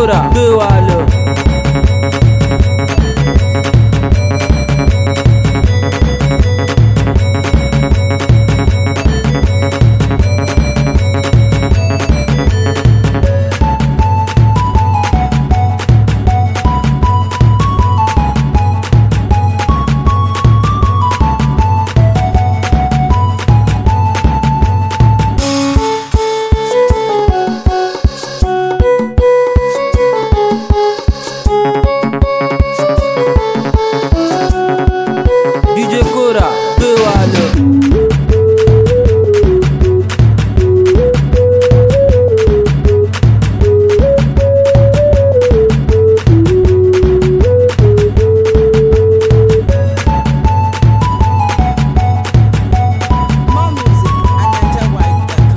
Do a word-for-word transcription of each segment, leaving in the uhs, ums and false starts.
Kora gbé wa lọ. D J Kora gbé wa lọ. More music at niger wide dot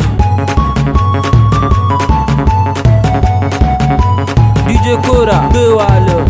com. D J Kora gbé wa lọ.